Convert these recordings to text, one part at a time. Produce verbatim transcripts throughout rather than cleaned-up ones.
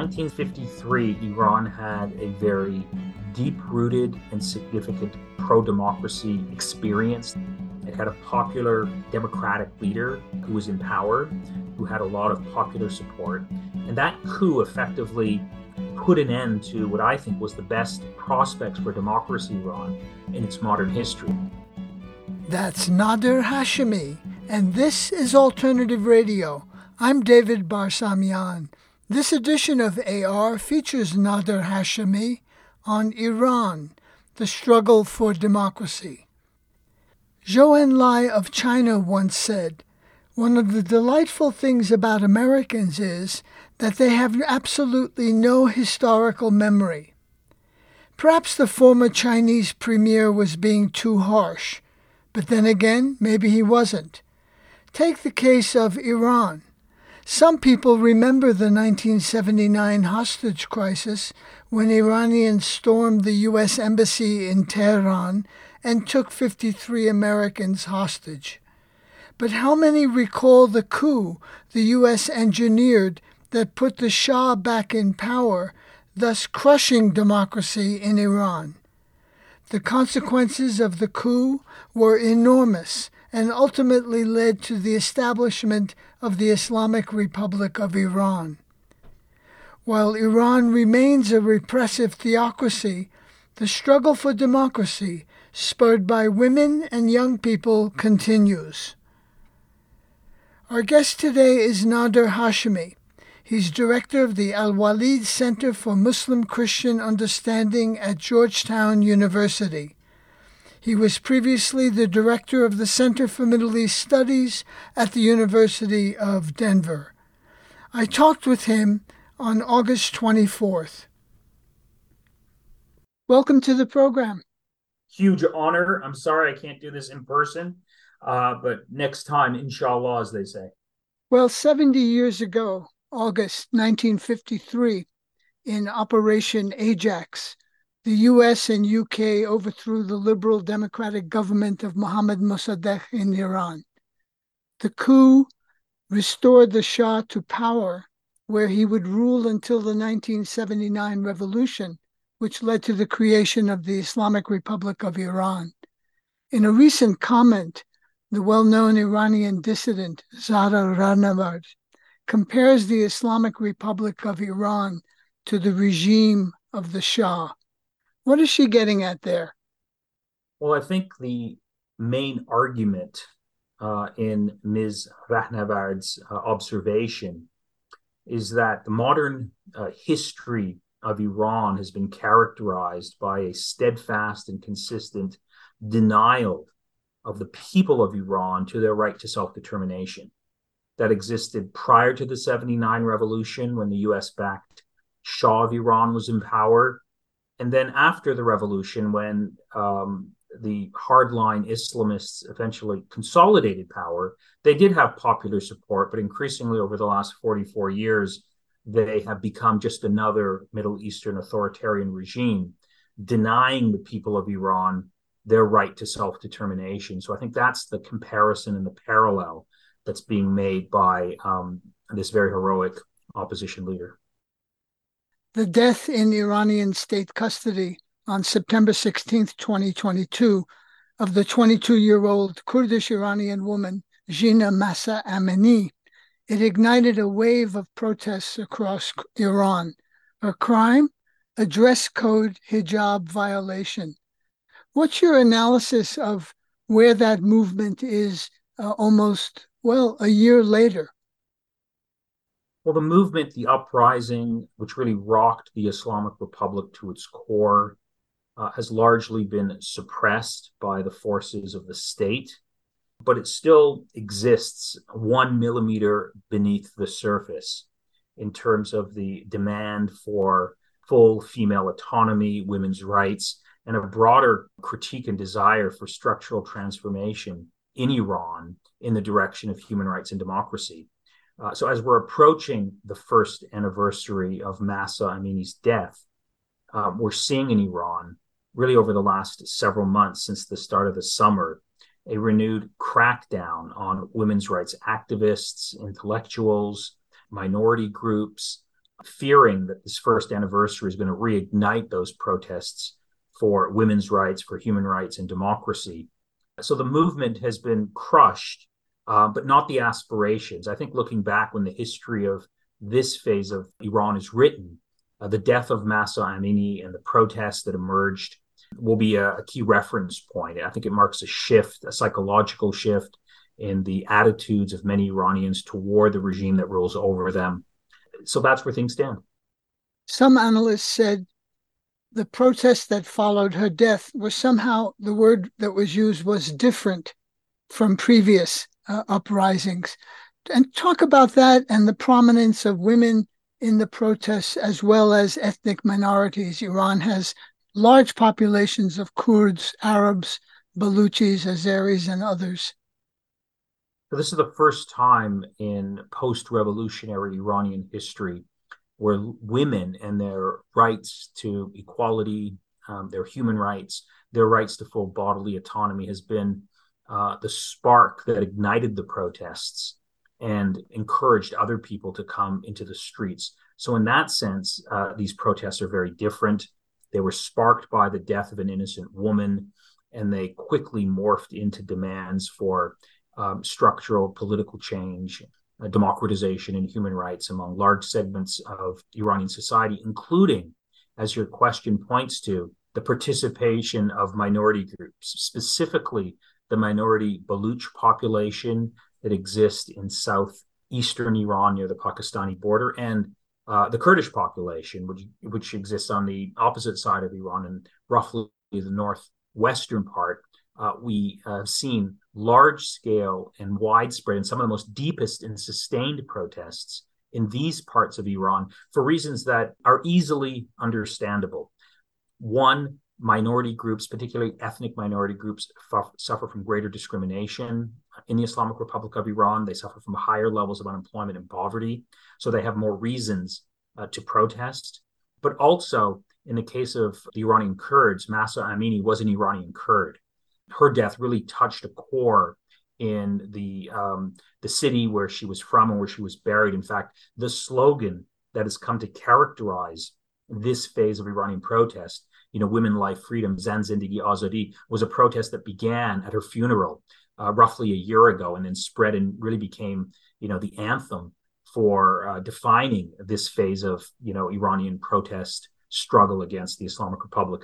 nineteen fifty-three, Iran had a very deep-rooted and significant pro-democracy experience. It had a popular democratic leader who was in power, who had a lot of popular support. And that coup effectively put an end to what I think was the best prospects for democracy in Iran in its modern history. That's Nader Hashemi, and this is Alternative Radio. I'm David Barsamian. This edition of A R features Nader Hashemi on Iran, the struggle for democracy. Zhou Enlai of China once said, "One of the delightful things about Americans is that they have absolutely no historical memory." Perhaps the former Chinese premier was being too harsh, but then again, maybe he wasn't. Take the case of Iran. Some people remember the nineteen seventy-nine hostage crisis when Iranians stormed the U S embassy in Tehran and took fifty-three Americans hostage. But how many recall the coup the U S engineered that put the Shah back in power, thus crushing democracy in Iran? The consequences of the coup were enormous and ultimately led to the establishment of the Islamic Republic of Iran. While Iran remains a repressive theocracy, the struggle for democracy, spurred by women and young people, continues. Our guest today is Nader Hashemi. He's director of the Al-Walid Center for Muslim-Christian Understanding at Georgetown University. He was previously the director of the Center for Middle East Studies at the University of Denver. I talked with him on August twenty-fourth. Welcome to the program. Huge honor. I'm sorry I can't do this in person, uh, but next time, inshallah, as they say. Well, seventy years ago, August nineteen fifty-three, in Operation Ajax, the U S and U K overthrew the liberal democratic government of Mohammad Mossadegh in Iran. The coup restored the Shah to power, where he would rule until the nineteen seventy-nine revolution, which led to the creation of the Islamic Republic of Iran. In a recent comment, the well-known Iranian dissident Zahra Rahnavard compares the Islamic Republic of Iran to the regime of the Shah. What is she getting at there? Well, I think the main argument uh, in Miz Rahnavard's uh, observation is that the modern uh, history of Iran has been characterized by a steadfast and consistent denial of the people of Iran to their right to self-determination that existed prior to the seventy-nine revolution when the U S-backed Shah of Iran was in power. And then after the revolution, when um, the hardline Islamists eventually consolidated power, they did have popular support, but increasingly over the last forty-four years, they have become just another Middle Eastern authoritarian regime, denying the people of Iran their right to self-determination. So I think that's the comparison and the parallel that's being made by um, this very heroic opposition leader. The death in Iranian state custody on September sixteenth, twenty twenty-two, of the twenty-two-year-old Kurdish-Iranian woman, Jina Mahsa Amini, it ignited a wave of protests across Iran. Her crime? A dress code hijab violation. What's your analysis of where that movement is uh, almost, well, a year later? Well, the movement, the uprising, which really rocked the Islamic Republic to its core, uh, has largely been suppressed by the forces of the state, but it still exists one millimeter beneath the surface in terms of the demand for full female autonomy, women's rights, and a broader critique and desire for structural transformation in Iran in the direction of human rights and democracy. Uh, so as we're approaching the first anniversary of Mahsa Amini's death, uh, we're seeing in Iran, really over the last several months since the start of the summer, a renewed crackdown on women's rights activists, intellectuals, minority groups, fearing that this first anniversary is going to reignite those protests for women's rights, for human rights and democracy. So the movement has been crushed, uh, but not the aspirations. I think looking back when the history of this phase of Iran is written, uh, the death of Mahsa Amini and the protests that emerged will be a, a key reference point. I think it marks a shift, a psychological shift in the attitudes of many Iranians toward the regime that rules over them. So that's where things stand. Some analysts said the protest that followed her death was somehow, the word that was used was different from previous uh, uprisings. And talk about that and the prominence of women in the protests as well as ethnic minorities. Iran has large populations of Kurds, Arabs, Baluchis, Azeris, and others. So this is the first time in post-revolutionary Iranian history where women and their rights to equality, um, their human rights, their rights to full bodily autonomy has been uh, the spark that ignited the protests and encouraged other people to come into the streets. So in that sense, uh, these protests are very different. They were sparked by the death of an innocent woman, and they quickly morphed into demands for um, structural political change, uh, democratization, and human rights among large segments of Iranian society, including, as your question points to, the participation of minority groups, specifically the minority Baluch population that exists in southeastern Iran near the Pakistani border, and uh, the Kurdish population, which, which exists on the opposite side of Iran and roughly the northwestern part. Uh, we have seen large-scale and widespread and some of the most deepest and sustained protests in these parts of Iran for reasons that are easily understandable. One, minority groups, particularly ethnic minority groups, f- suffer from greater discrimination in the Islamic Republic of Iran. They suffer from higher levels of unemployment and poverty, so they have more reasons uh, to protest. But also, in the case of the Iranian Kurds, Mahsa Amini was an Iranian Kurd. Her death really touched a core in the um, the city where she was from and where she was buried. In fact, the slogan that has come to characterize this phase of Iranian protest, you know, women, life, freedom, Zan Zindagi Azadi, was a protest that began at her funeral uh, roughly a year ago and then spread and really became, you know, the anthem for uh, defining this phase of, you know, Iranian protest struggle against the Islamic Republic.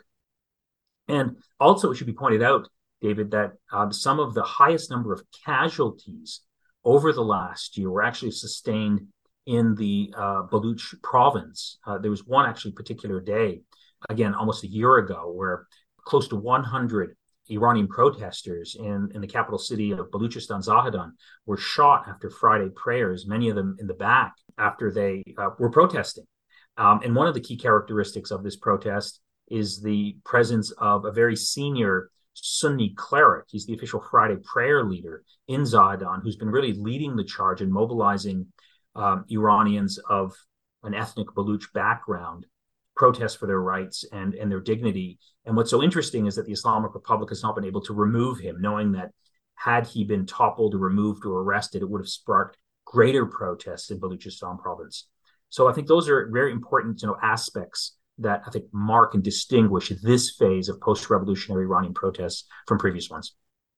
And also, it should be pointed out, David, that um, some of the highest number of casualties over the last year were actually sustained in the uh, Baluch province. Uh, there was one actually particular day, again, almost a year ago, where close to one hundred Iranian protesters in, in the capital city of Baluchistan, Zahedan, were shot after Friday prayers, many of them in the back, after they uh, were protesting. Um, and one of the key characteristics of this protest is the presence of a very senior Sunni cleric. He's the official Friday prayer leader in Zahedan, who's been really leading the charge and mobilizing um, Iranians of an ethnic Baluch background protest for their rights and, and their dignity. And what's so interesting is that the Islamic Republic has not been able to remove him, knowing that had he been toppled or removed or arrested, it would have sparked greater protests in Baluchistan province. So I think those are very important, you know, aspects that I think mark and distinguish this phase of post-revolutionary Iranian protests from previous ones.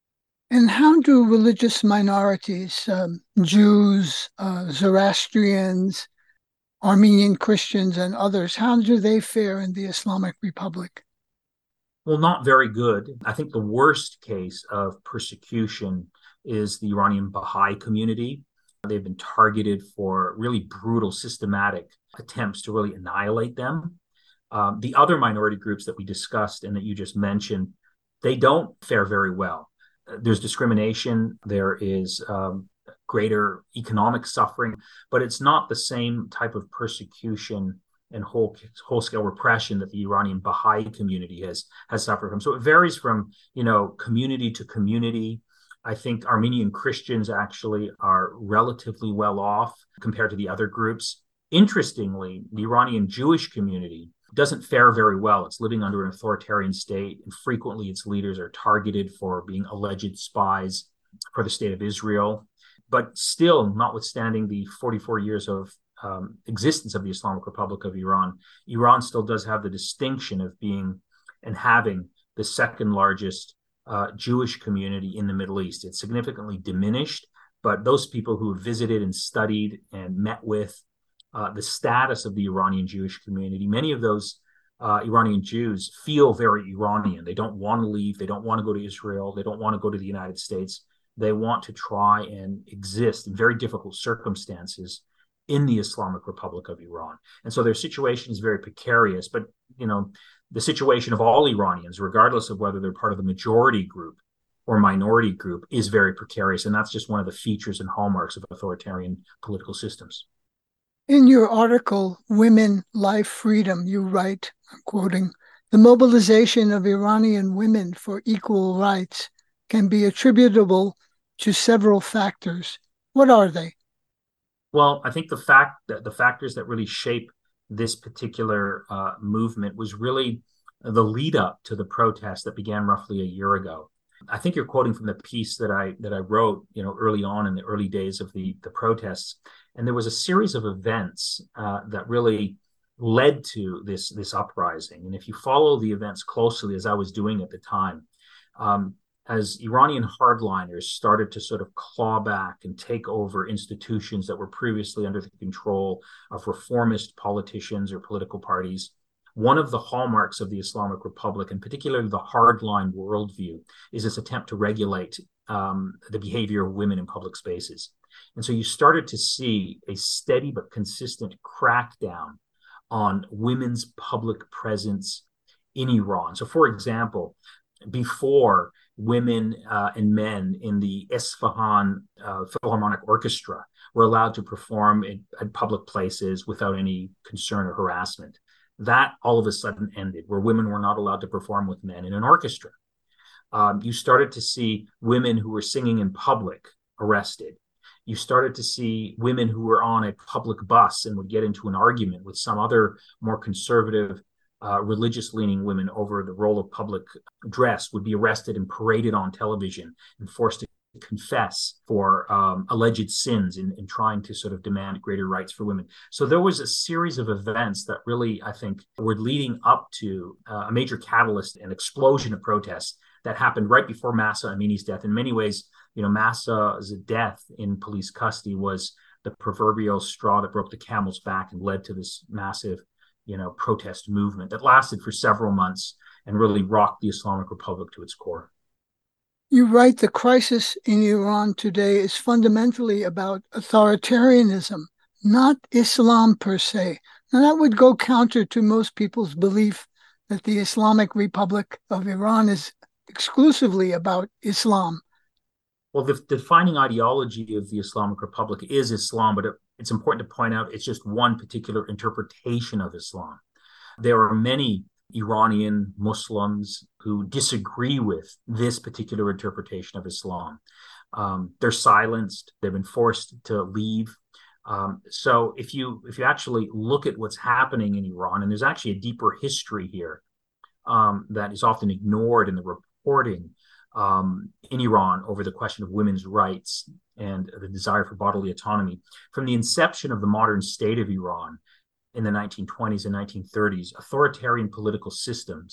And how do religious minorities, um, Jews, uh, Zoroastrians, Armenian Christians, and others, how do they fare in the Islamic Republic? Well, not very good. I think the worst case of persecution is the Iranian Baha'i community. They've been targeted for really brutal, systematic attempts to really annihilate them. Um, the other minority groups that we discussed and that you just mentioned, they don't fare very well. There's discrimination, there is um, greater economic suffering, but it's not the same type of persecution and whole whole-scale repression that the Iranian Baha'i community has has suffered from. So it varies from, you know, community to community. I think Armenian Christians actually are relatively well off compared to the other groups. Interestingly, the Iranian Jewish community doesn't fare very well. It's living under an authoritarian state, and frequently its leaders are targeted for being alleged spies for the state of Israel. But still, notwithstanding the forty-four years of um, existence of the Islamic Republic of Iran, Iran still does have the distinction of being and having the second largest uh, Jewish community in the Middle East. It's significantly diminished, but those people who have visited and studied and met with uh, the status of the Iranian Jewish community, many of those uh, Iranian Jews feel very Iranian. They don't want to leave. They don't want to go to Israel. They don't want to go to the United States. They want to try and exist in very difficult circumstances in the Islamic Republic of Iran. And so their situation is very precarious. But, you know, the situation of all Iranians, regardless of whether they're part of the majority group or minority group, is very precarious. And that's just one of the features and hallmarks of authoritarian political systems. In your article, Women, Life, Freedom, you write, I'm quoting, the mobilization of Iranian women for equal rights can be attributable to several factors. What are they? Well, I think the fact that the factors that really shape this particular uh, movement was really the lead up to the protest that began roughly a year ago. I think you're quoting from the piece that I that I wrote, you know, early on in the early days of the the protests, and there was a series of events uh, that really led to this this uprising. And if you follow the events closely, as I was doing at the time, um, as Iranian hardliners started to sort of claw back and take over institutions that were previously under the control of reformist politicians or political parties, one of the hallmarks of the Islamic Republic, and particularly the hardline worldview, is this attempt to regulate um, the behavior of women in public spaces. And so you started to see a steady but consistent crackdown on women's public presence in Iran. So, for example, before, women uh, and men in the Isfahan uh, Philharmonic Orchestra were allowed to perform in, at public places without any concern or harassment. That all of a sudden ended, where women were not allowed to perform with men in an orchestra. Um, you started to see women who were singing in public arrested. You started to see women who were on a public bus and would get into an argument with some other more conservative Uh, religious-leaning women over the role of public dress would be arrested and paraded on television and forced to confess for um, alleged sins in, in trying to sort of demand greater rights for women. So there was a series of events that really, I think, were leading up to uh, a major catalyst and explosion of protests that happened right before Mahsa Amini's death. In many ways, you know, Mahsa's death in police custody was the proverbial straw that broke the camel's back and led to this massive you know, protest movement that lasted for several months and really rocked the Islamic Republic to its core. You write the crisis in Iran today is fundamentally about authoritarianism, not Islam per se. Now, that would go counter to most people's belief that the Islamic Republic of Iran is exclusively about Islam. Well, the, the defining ideology of the Islamic Republic is Islam, but it, it's important to point out it's just one particular interpretation of Islam. There are many Iranian Muslims who disagree with this particular interpretation of Islam. Um, they're silenced. They've been forced to leave. Um, so if you if you actually look at what's happening in Iran, and there's actually a deeper history here um, that is often ignored in the reporting um, in Iran over the question of women's rights and the desire for bodily autonomy. From the inception of the modern state of Iran in the nineteen twenties and nineteen thirties, authoritarian political systems,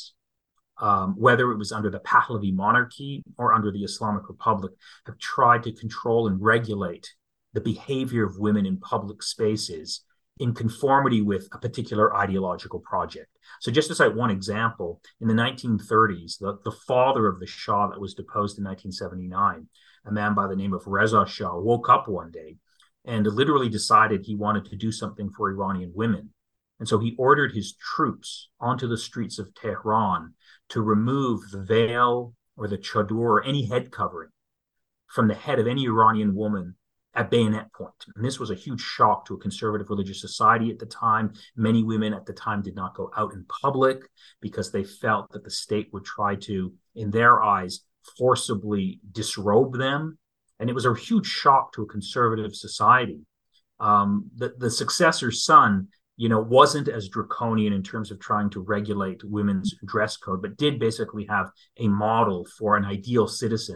um, whether it was under the Pahlavi monarchy or under the Islamic Republic, have tried to control and regulate the behavior of women in public spaces in conformity with a particular ideological project. So just to cite one example, in the nineteen thirties, the, the father of the Shah that was deposed in nineteen seventy-nine, a man by the name of Reza Shah, woke up one day and literally decided he wanted to do something for Iranian women. And so he ordered his troops onto the streets of Tehran to remove the veil or the chador or any head covering from the head of any Iranian woman at bayonet point. And this was a huge shock to a conservative religious society at the time. Many women at the time did not go out in public because they felt that the state would try to, in their eyes, forcibly disrobe them. And it was a huge shock to a conservative society. Um, the, the successor's son, you know, wasn't as draconian in terms of trying to regulate women's dress code, but did basically have a model for an ideal citizen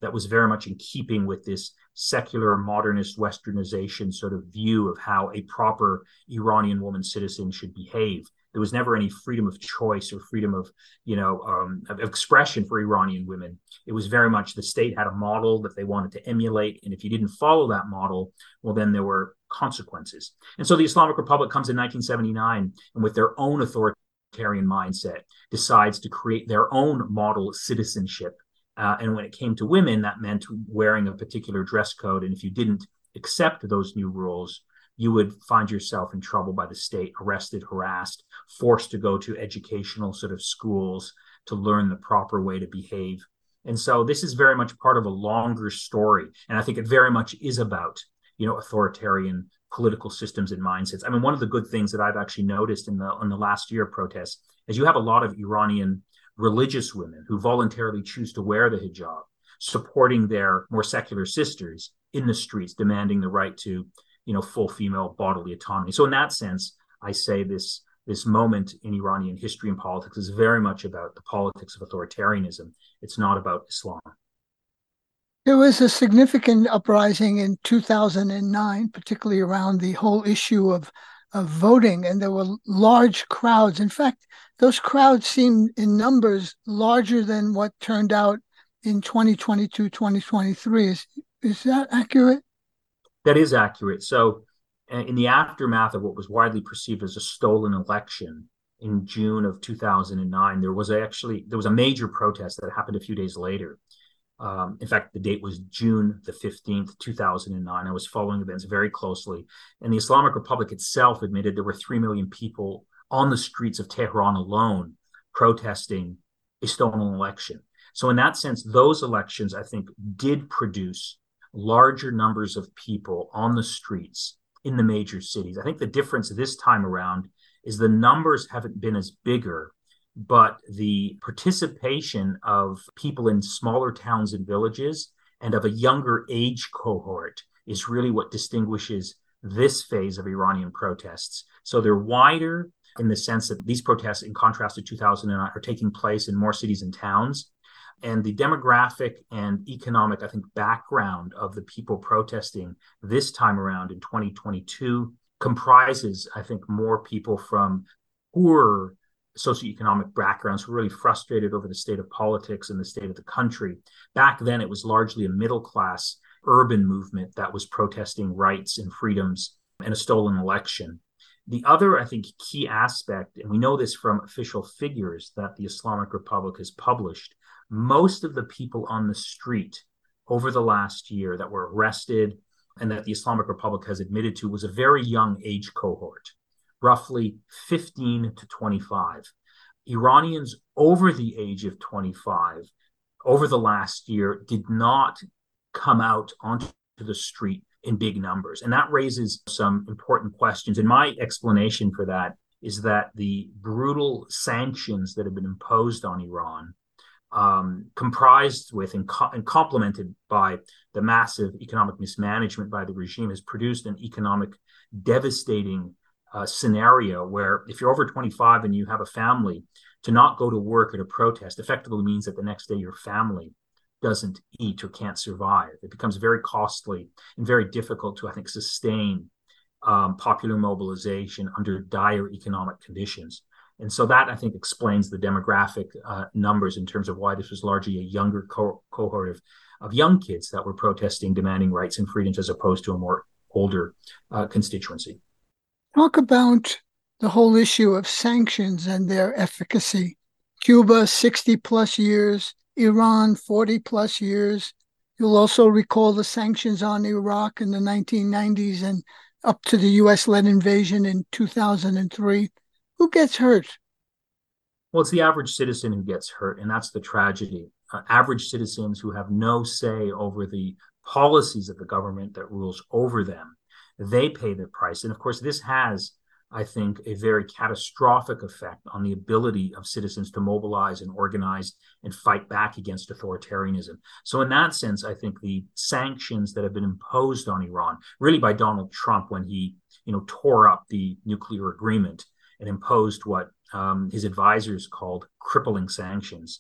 that was very much in keeping with this secular modernist westernization sort of view of how a proper Iranian woman citizen should behave. There was never any freedom of choice or freedom of, you know, um, of expression for Iranian women. It was very much the state had a model that they wanted to emulate. And if you didn't follow that model, well, then there were consequences. And so the Islamic Republic comes in nineteen seventy-nine and with their own authoritarian mindset decides to create their own model citizenship. Uh, and when it came to women, that meant wearing a particular dress code. And if you didn't accept those new rules, you would find yourself in trouble by the state, arrested, harassed, forced to go to educational sort of schools to learn the proper way to behave. And so this is very much part of a longer story. And I think it very much is about, you know, authoritarian political systems and mindsets. I mean, one of the good things that I've actually noticed in the in the last year of protests is you have a lot of Iranian religious women who voluntarily choose to wear the hijab, supporting their more secular sisters in the streets, demanding the right to, you know, full female bodily autonomy. So in that sense, I say this, this moment in Iranian history and politics is very much about the politics of authoritarianism. It's not about Islam. There was a significant uprising in two thousand nine, particularly around the whole issue of, of voting, and there were large crowds. In fact, those crowds seemed in numbers larger than what turned out in twenty twenty-two, twenty twenty-three. Is, is that accurate? That is accurate. So in the aftermath of what was widely perceived as a stolen election in June of two thousand nine, there was actually, there was a major protest that happened a few days later. Um, in fact, the date was June the fifteenth, two thousand nine. I was following events very closely. And the Islamic Republic itself admitted there were three million people on the streets of Tehran alone protesting a stolen election. So in that sense, those elections, I think, did produce larger numbers of people on the streets in the major cities. I think the difference this time around is the numbers haven't been as bigger, but the participation of people in smaller towns and villages and of a younger age cohort is really what distinguishes this phase of Iranian protests. So they're wider in the sense that these protests, in contrast to two thousand nine, are taking place in more cities and towns. And the demographic and economic, I think, background of the people protesting this time around in twenty twenty-two comprises, I think, more people from poorer socioeconomic backgrounds who are really frustrated over the state of politics and the state of the country. Back then, it was largely a middle-class urban movement that was protesting rights and freedoms and a stolen election. The other, I think, key aspect, and we know this from official figures that the Islamic Republic has published, most of the people on the street over the last year that were arrested and that the Islamic Republic has admitted to was a very young age cohort, roughly fifteen to twenty-five. Iranians over the age of twenty-five over the last year did not come out onto the street in big numbers. And that raises some important questions. And my explanation for that is that the brutal sanctions that have been imposed on Iran, um, comprised with and, co- and complemented by the massive economic mismanagement by the regime, has produced an economic devastating uh, scenario where if you're over twenty-five and you have a family, to not go to work at a protest effectively means that the next day your family doesn't eat or can't survive. It becomes very costly and very difficult to, I think, sustain um, popular mobilization under dire economic conditions. And so that, I think, explains the demographic uh, numbers in terms of why this was largely a younger co- cohort of, of young kids that were protesting, demanding rights and freedoms, as opposed to a more older uh, constituency. Talk about the whole issue of sanctions and their efficacy. Cuba, sixty plus years, Iran, forty plus years. You'll also recall the sanctions on Iraq in the nineteen nineties and up to the U S-led invasion in two thousand three. Who gets hurt? Well, it's the average citizen who gets hurt, and that's the tragedy. Uh, average citizens who have no say over the policies of the government that rules over them, they pay the price. And of course, this has, I think, a very catastrophic effect on the ability of citizens to mobilize and organize and fight back against authoritarianism. So in that sense, I think the sanctions that have been imposed on Iran, really by Donald Trump when he, you know, tore up the nuclear agreement and imposed what um, his advisors called crippling sanctions,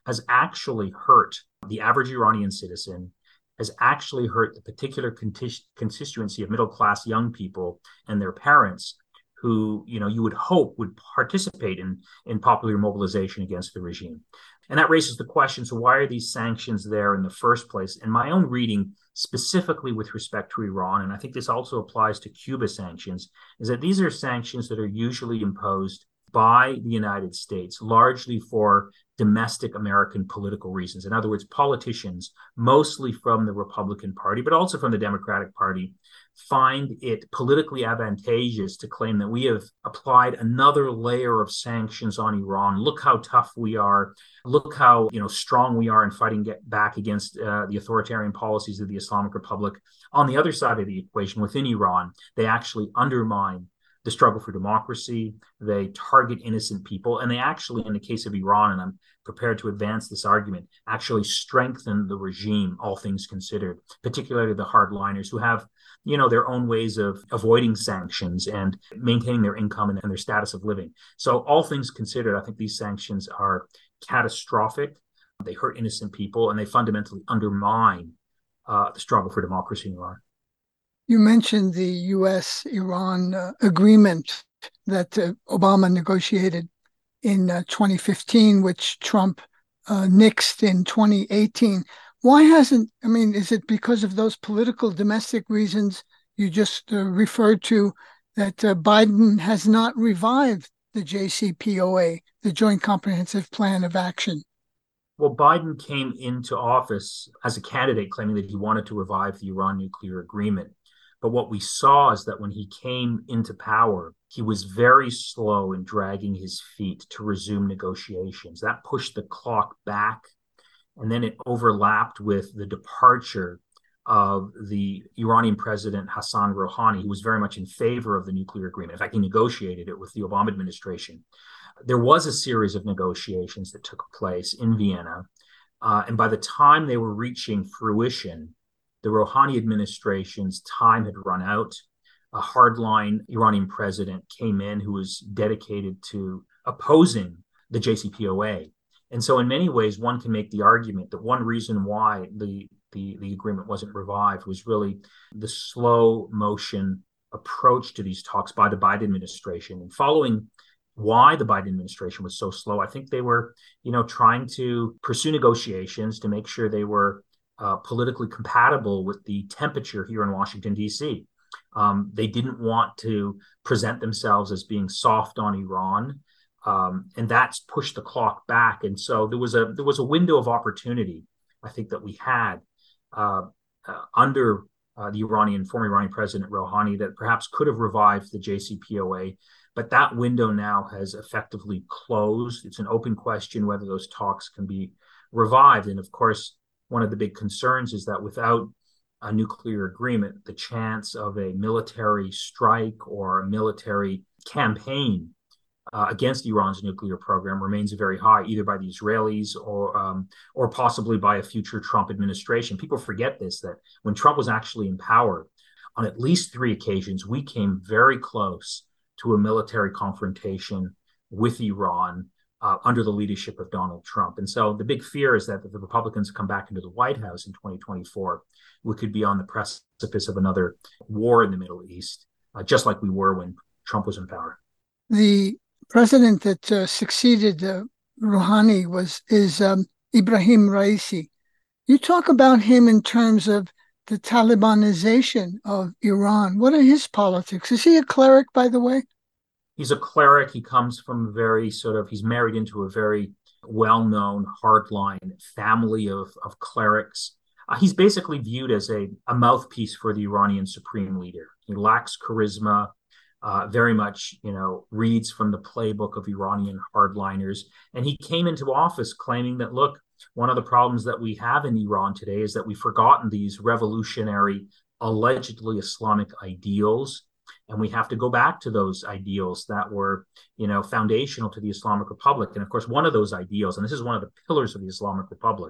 has actually hurt the average Iranian citizen, has actually hurt the particular constituency of middle-class young people and their parents who, you know, you would hope would participate in, in popular mobilization against the regime. And that raises the question, so why are these sanctions there in the first place? And my own reading, specifically with respect to Iran, and I think this also applies to Cuba sanctions, is that these are sanctions that are usually imposed by the United States, largely for domestic American political reasons. In other words, politicians, mostly from the Republican Party, but also from the Democratic Party, find it politically advantageous to claim that we have applied another layer of sanctions on Iran. Look how tough we are. Look how, you know, strong we are in fighting get back against uh, the authoritarian policies of the Islamic Republic. On the other side of the equation, within Iran, they actually undermine the struggle for democracy. They target innocent people. And they actually, in the case of Iran, and I'm prepared to advance this argument, actually strengthen the regime, all things considered, particularly the hardliners who have, you know, their own ways of avoiding sanctions and maintaining their income and, and their status of living. So all things considered, I think these sanctions are catastrophic. They hurt innocent people, and they fundamentally undermine uh, the struggle for democracy in Iran. You mentioned the U S Iran uh, agreement that uh, Obama negotiated in uh, twenty fifteen, which Trump uh, nixed in twenty eighteen. Why hasn't, I mean, is it because of those political domestic reasons you just uh, referred to that uh, Biden has not revived the J C P O A, the Joint Comprehensive Plan of Action? Well, Biden came into office as a candidate claiming that he wanted to revive the Iran nuclear agreement. But what we saw is that when he came into power, he was very slow in dragging his feet to resume negotiations. That pushed the clock back, and then it overlapped with the departure of the Iranian president, Hassan Rouhani, who was very much in favor of the nuclear agreement. In fact, he negotiated it with the Obama administration. There was a series of negotiations that took place in Vienna, uh, and by the time they were reaching fruition, the Rouhani administration's time had run out. A hardline Iranian president came in who was dedicated to opposing the J C P O A. And so in many ways, one can make the argument that one reason why the, the, the agreement wasn't revived was really the slow motion approach to these talks by the Biden administration. And following why the Biden administration was so slow, I think they were, you know, trying to pursue negotiations to make sure they were Uh, politically compatible with the temperature here in Washington, D C. Um, they didn't want to present themselves as being soft on Iran, um, and that's pushed the clock back. And so there was a there was a window of opportunity, I think, that we had uh, uh, under uh, the Iranian former Iranian president Rouhani that perhaps could have revived the J C P O A. But that window now has effectively closed. It's an open question whether those talks can be revived. And of course, one of the big concerns is that without a nuclear agreement, the chance of a military strike or a military campaign uh, against Iran's nuclear program remains very high, either by the Israelis or um, or possibly by a future Trump administration. People forget this, that when Trump was actually in power, on at least three occasions, we came very close to a military confrontation with Iran Uh, under the leadership of Donald Trump. And so the big fear is that if the Republicans come back into the White House in twenty twenty-four, we could be on the precipice of another war in the Middle East, uh, just like we were when Trump was in power. The president that uh, succeeded uh, Rouhani was is um, Ibrahim Raisi. You talk about him in terms of the Talibanization of Iran. What are his politics? Is he a cleric, by the way? He's a cleric. He comes from a very sort of, he's married into a very well-known hardline family of, of clerics. Uh, he's basically viewed as a, a mouthpiece for the Iranian supreme leader. He lacks charisma, uh, very much, you know, reads from the playbook of Iranian hardliners. And he came into office claiming that, look, one of the problems that we have in Iran today is that we've forgotten these revolutionary, allegedly Islamic ideals. And we have to go back to those ideals that were, you know, foundational to the Islamic Republic. And of course, one of those ideals, and this is one of the pillars of the Islamic Republic,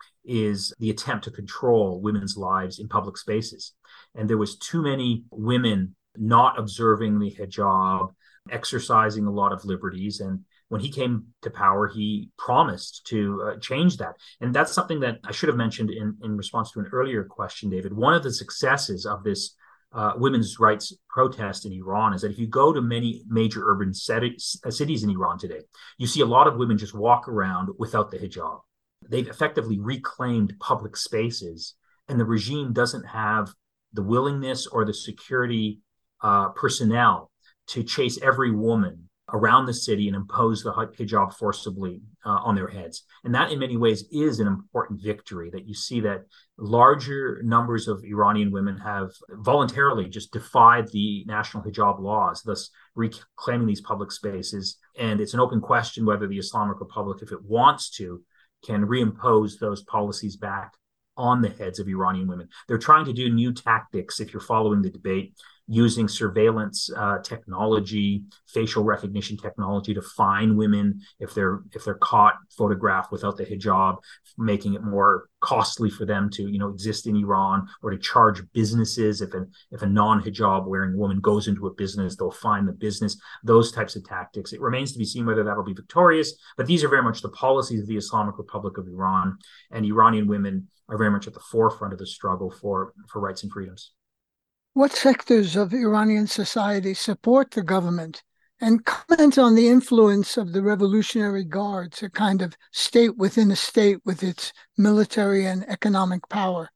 is the attempt to control women's lives in public spaces. And there was too many women not observing the hijab, exercising a lot of liberties. And when he came to power, he promised to uh, change that. And that's something that I should have mentioned in, in response to an earlier question, David. One of the successes of this uh, women's rights protest in Iran is that if you go to many major urban cities, uh, cities in Iran today, you see a lot of women just walk around without the hijab. They've effectively reclaimed public spaces, and the regime doesn't have the willingness or the security uh, personnel to chase every woman around the city and impose the hijab forcibly uh, on their heads. And that in many ways is an important victory, that you see that larger numbers of Iranian women have voluntarily just defied the national hijab laws, thus reclaiming these public spaces. And it's an open question whether the Islamic Republic, if it wants to, can reimpose those policies back on the heads of Iranian women. They're trying to do new tactics, if you're following the debate, using surveillance uh, technology, facial recognition technology to fine women if they're if they're caught photographed without the hijab, making it more costly for them to you know exist in Iran, or to charge businesses if a if a non-hijab wearing woman goes into a business, they'll fine the business. Those types of tactics. It remains to be seen whether that'll be victorious, but these are very much the policies of the Islamic Republic of Iran, and Iranian women are very much at the forefront of the struggle for for rights and freedoms. What sectors of Iranian society support the government? And comment on the influence of the Revolutionary Guards, a kind of state within a state with its military and economic power.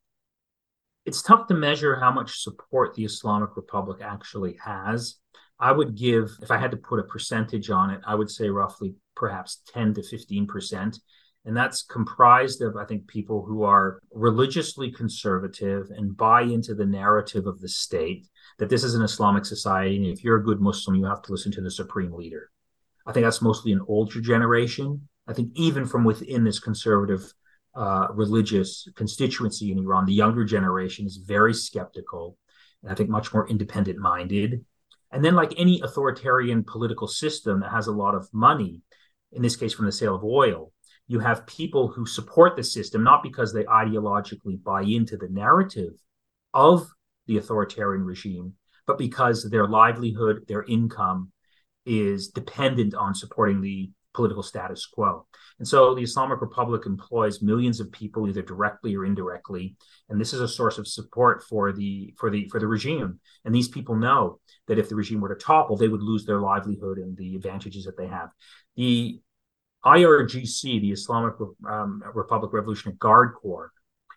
It's tough to measure how much support the Islamic Republic actually has. I would give, if I had to put a percentage on it, I would say roughly perhaps ten to fifteen percent. And that's comprised of, I think, people who are religiously conservative and buy into the narrative of the state that this is an Islamic society, and if you're a good Muslim, you have to listen to the supreme leader. I think that's mostly an older generation. I think even from within this conservative uh, religious constituency in Iran, the younger generation is very skeptical, and I think much more independent-minded. And then, like any authoritarian political system that has a lot of money, in this case from the sale of oil, you have people who support the system, not because they ideologically buy into the narrative of the authoritarian regime, but because their livelihood, their income is dependent on supporting the political status quo. And so the Islamic Republic employs millions of people, either directly or indirectly, and this is a source of support for the for the for the regime. And these people know that if the regime were to topple, they would lose their livelihood and the advantages that they have. The I R G C, the Islamic um, Republic Revolutionary Guard Corps,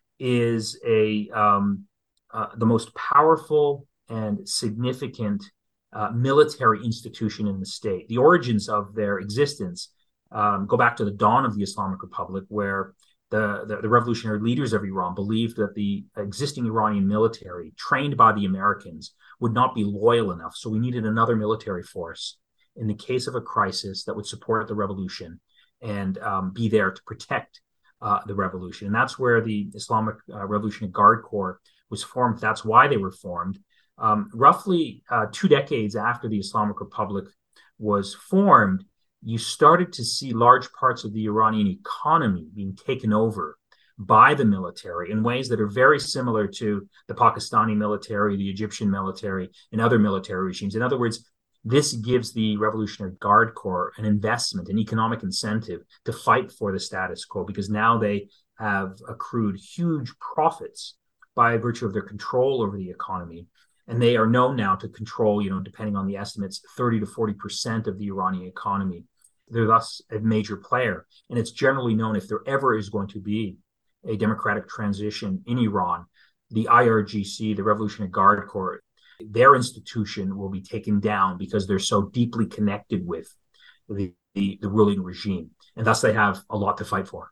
is a um, uh, the most powerful and significant uh, military institution in the state. The origins of their existence um, go back to the dawn of the Islamic Republic, where the, the, the revolutionary leaders of Iran believed that the existing Iranian military, trained by the Americans, would not be loyal enough. So we needed another military force in the case of a crisis that would support the revolution and um, be there to protect uh, the revolution. And that's where the Islamic uh, Revolutionary Guard Corps was formed. That's why they were formed. Um, roughly uh, two decades after the Islamic Republic was formed, you started to see large parts of the Iranian economy being taken over by the military in ways that are very similar to the Pakistani military, the Egyptian military, and other military regimes. In other words, this gives the Revolutionary Guard Corps an investment, an economic incentive to fight for the status quo, because now they have accrued huge profits by virtue of their control over the economy. And they are known now to control, you know, depending on the estimates, thirty to forty percent of the Iranian economy. They're thus a major player. And it's generally known, if there ever is going to be a democratic transition in Iran, the I R G C, the Revolutionary Guard Corps, their institution will be taken down because they're so deeply connected with the, the, the ruling regime. And thus they have a lot to fight for.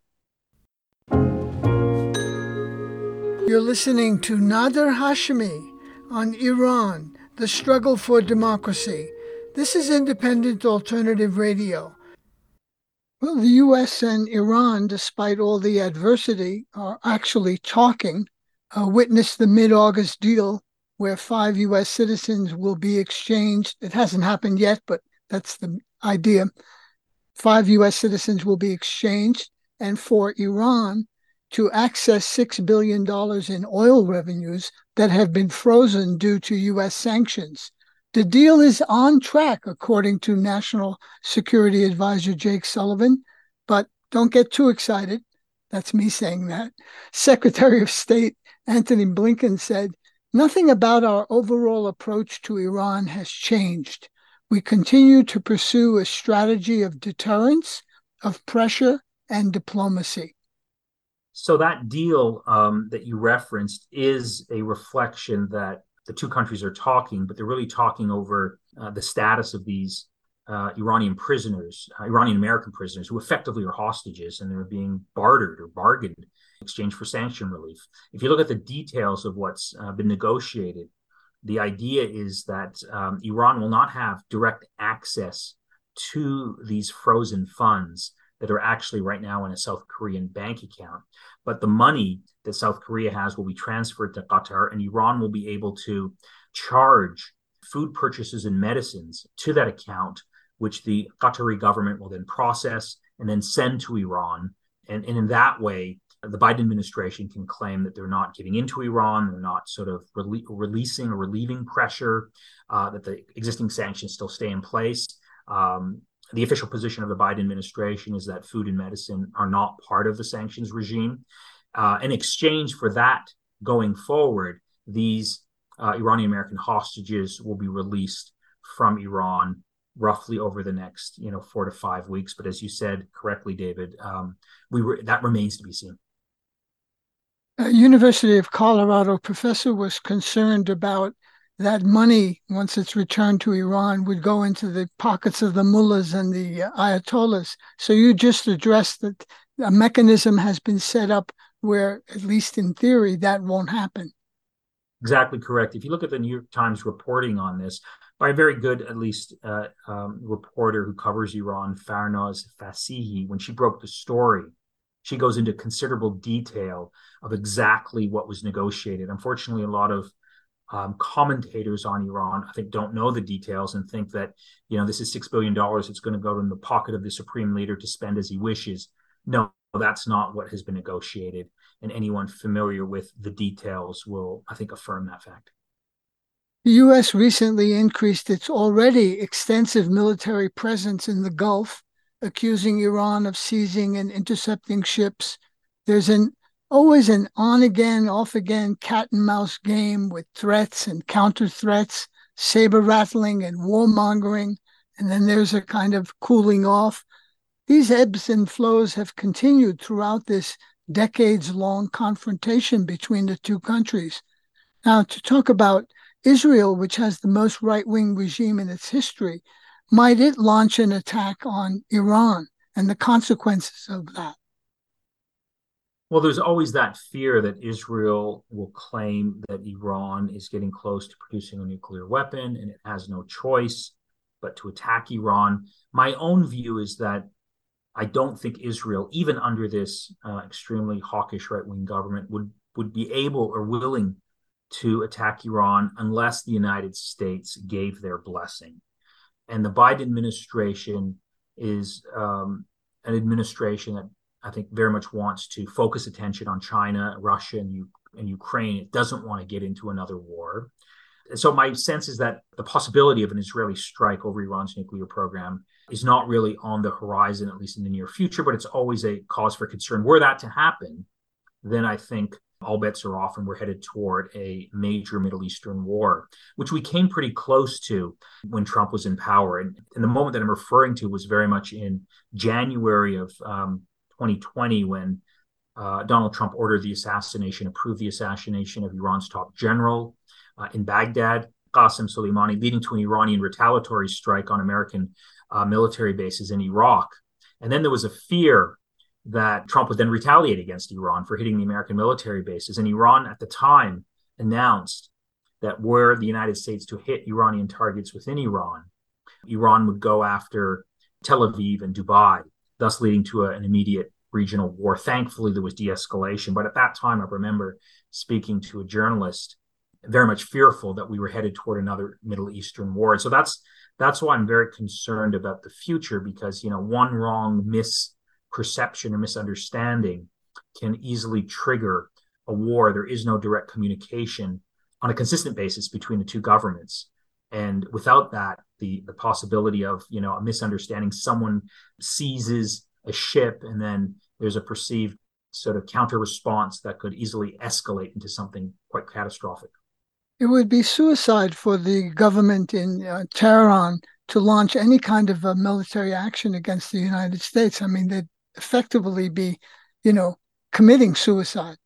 You're listening to Nader Hashemi on Iran, the struggle for democracy. This is Independent Alternative Radio. Well, the U S and Iran, despite all the adversity, are actually talking. Uh, witness the mid-August deal where five U S citizens will be exchanged. It hasn't happened yet, but that's the idea. Five U S citizens will be exchanged, and for Iran to access six billion dollars in oil revenues that have been frozen due to U S sanctions. The deal is on track, according to National Security Advisor Jake Sullivan, but don't get too excited. That's me saying that. Secretary of State Antony Blinken said, "Nothing about our overall approach to Iran has changed. We continue to pursue a strategy of deterrence, of pressure, and diplomacy." So that deal um, that you referenced is a reflection that the two countries are talking, but they're really talking over uh, the status of these uh, Iranian prisoners, uh, Iranian American prisoners, who effectively are hostages, and they're being bartered or bargained in exchange for sanction relief. If you look at the details of what's uh, been negotiated, the idea is that um, Iran will not have direct access to these frozen funds that are actually right now in a South Korean bank account. But the money that South Korea has will be transferred to Qatar, and Iran will be able to charge food purchases and medicines to that account, which the Qatari government will then process and then send to Iran. And, and in that way, the Biden administration can claim that they're not giving into Iran, they're not sort of rele- releasing or relieving pressure, uh, that the existing sanctions still stay in place. Um, the official position of the Biden administration is that food and medicine are not part of the sanctions regime. Uh, in exchange for that, going forward, these uh, Iranian American hostages will be released from Iran roughly over the next, you know, four to five weeks. But as you said correctly, David, um, we re- that remains to be seen. A University of Colorado professor was concerned about that money, once it's returned to Iran, would go into the pockets of the mullahs and the ayatollahs. So you just addressed that a mechanism has been set up where, at least in theory, that won't happen. Exactly correct. If you look at the New York Times reporting on this, by a very good, at least, uh, um, reporter who covers Iran, Farnaz Fasihi, when she broke the story, she goes into considerable detail of exactly what was negotiated. Unfortunately, a lot of um, commentators on Iran, I think, don't know the details and think that, you know, this is six billion dollars. It's going to go in the pocket of the supreme leader to spend as he wishes. No, that's not what has been negotiated. And anyone familiar with the details will, I think, affirm that fact. The U S recently increased its already extensive military presence in the Gulf, accusing Iran of seizing and intercepting ships. There's an always an on-again, off-again cat and mouse game with threats and counter-threats, saber-rattling and warmongering, and then there's a kind of cooling off. These ebbs and flows have continued throughout this decades-long confrontation between the two countries. Now, to talk about Israel, which has the most right-wing regime in its history, might it launch an attack on Iran and the consequences of that? Well, there's always that fear that Israel will claim that Iran is getting close to producing a nuclear weapon and it has no choice but to attack Iran. My own view is that I don't think Israel, even under this uh, extremely hawkish right-wing government, would, would be able or willing to attack Iran unless the United States gave their blessing. And the Biden administration is um, an administration that I think very much wants to focus attention on China, Russia, and, U- and Ukraine. It doesn't want to get into another war. And so my sense is that the possibility of an Israeli strike over Iran's nuclear program is not really on the horizon, at least in the near future, but it's always a cause for concern. Were that to happen, then I think all bets are off and we're headed toward a major Middle Eastern war, which we came pretty close to when Trump was in power. And, and the moment that I'm referring to was very much in January of um, twenty twenty, when uh, Donald Trump ordered the assassination, approved the assassination of Iran's top general uh, in Baghdad, Qasem Soleimani, leading to an Iranian retaliatory strike on American uh, military bases in Iraq. And then there was a fear that Trump would then retaliate against Iran for hitting the American military bases. And Iran at the time announced that were the United States to hit Iranian targets within Iran, Iran would go after Tel Aviv and Dubai, thus leading to a, an immediate regional war. Thankfully, there was de-escalation. But at that time, I remember speaking to a journalist, very much fearful that we were headed toward another Middle Eastern war. And so that's that's why I'm very concerned about the future, because, you know, one wrong misperception or misunderstanding can easily trigger a war. There is no direct communication on a consistent basis between the two governments. And without that, the, the possibility of, you know, a misunderstanding, someone seizes a ship and then there's a perceived sort of counter response that could easily escalate into something quite catastrophic. It would be suicide for the government in uh, Tehran to launch any kind of a military action against the United States. I mean, they'd effectively be, you know, committing suicide.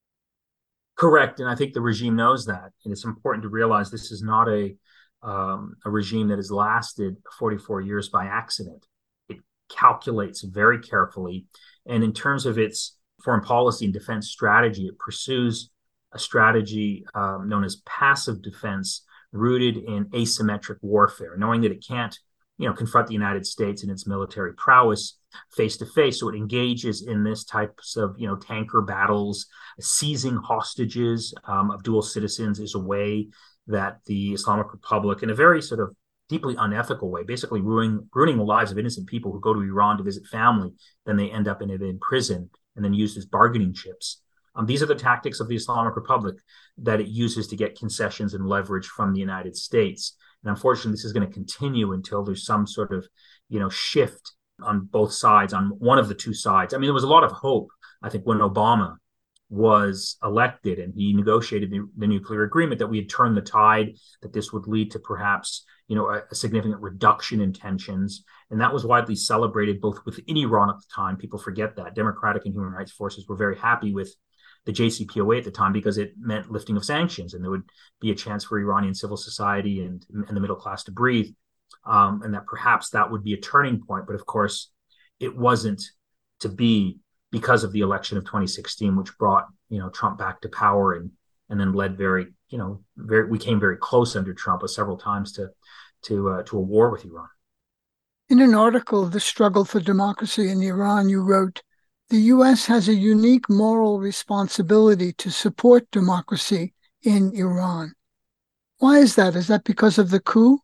Correct. And I think the regime knows that. And it's important to realize this is not a um, a regime that has lasted forty-four years by accident. It calculates very carefully. And in terms of its foreign policy and defense strategy, it pursues a strategy um, known as passive defense, rooted in asymmetric warfare, knowing that it can't, you know, confront the United States and its military prowess face to face. So it engages in this types of, you know, tanker battles, seizing hostages um, of dual citizens is a way that the Islamic Republic, in a very sort of deeply unethical way, basically ruining ruining the lives of innocent people who go to Iran to visit family, then they end up in, in prison and then used as bargaining chips. Um, these are the tactics of the Islamic Republic that it uses to get concessions and leverage from the United States. And unfortunately, this is going to continue until there's some sort of, you know, shift on both sides, on one of the two sides. I mean, there was a lot of hope, I think, when Obama was elected and he negotiated the, the nuclear agreement, that we had turned the tide, that this would lead to perhaps, you know, a, a significant reduction in tensions. And that was widely celebrated both within Iran at the time. People forget that. Democratic and human rights forces were very happy with the J C P O A at the time because it meant lifting of sanctions, and there would be a chance for Iranian civil society and, and the middle class to breathe, um, and that perhaps that would be a turning point. But of course, it wasn't to be, because of the election of twenty sixteen, which brought, you know, Trump back to power and and then led very, you know, very we came very close under Trump uh, several times to to uh, to a war with Iran. In an article, The Struggle for Democracy in Iran, you wrote, the U S has a unique moral responsibility to support democracy in Iran. Why is that? Is that because of the coup?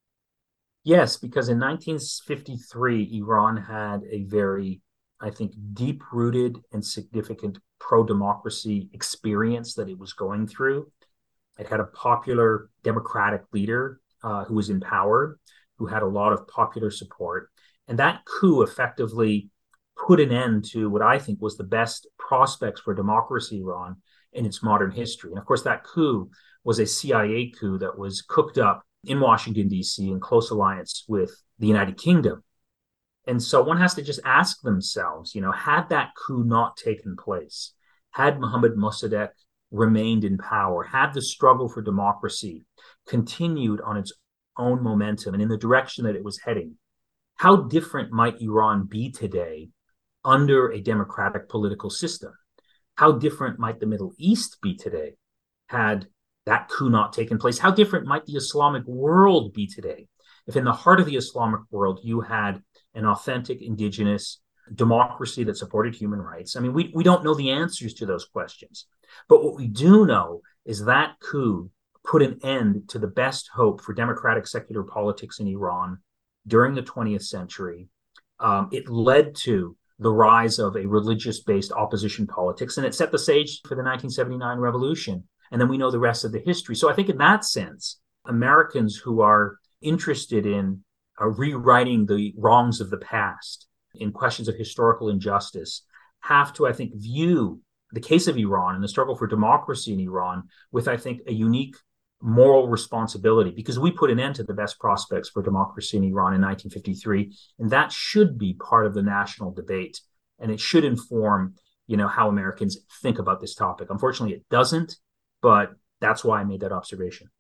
Yes, because in nineteen fifty-three, Iran had a very, I think, deep-rooted and significant pro-democracy experience that it was going through. It had a popular democratic leader uh, who was in power, who had a lot of popular support. And that coup effectively put an end to what I think was the best prospects for democracy in Iran in its modern history. And of course, that coup was a C I A coup that was cooked up in Washington, D C, in close alliance with the United Kingdom. And so one has to just ask themselves, you know, had that coup not taken place, had Mohammad Mossadegh remained in power, had the struggle for democracy continued on its own momentum and in the direction that it was heading, how different might Iran be today under a democratic political system? How different might the Middle East be today had that coup not taken place? How different might the Islamic world be today if in the heart of the Islamic world you had an authentic indigenous democracy that supported human rights? I mean, we, we don't know the answers to those questions. But what we do know is that coup put an end to the best hope for democratic secular politics in Iran during the twentieth century. Um, it led to the rise of a religious-based opposition politics, and it set the stage for the nineteen seventy-nine revolution. And then we know the rest of the history. So I think in that sense, Americans who are interested in uh, rewriting the wrongs of the past in questions of historical injustice have to, I think, view the case of Iran and the struggle for democracy in Iran with, I think, a unique moral responsibility, because we put an end to the best prospects for democracy in Iran in nineteen fifty-three. And that should be part of the national debate. And it should inform, you know, how Americans think about this topic. Unfortunately, it doesn't, but that's why I made that observation.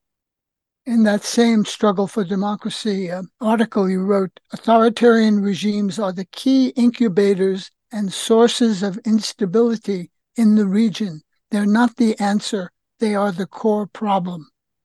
In that same Struggle for Democracy uh, article, you wrote, authoritarian regimes are the key incubators and sources of instability in the region. They're not the answer. They are the core problem.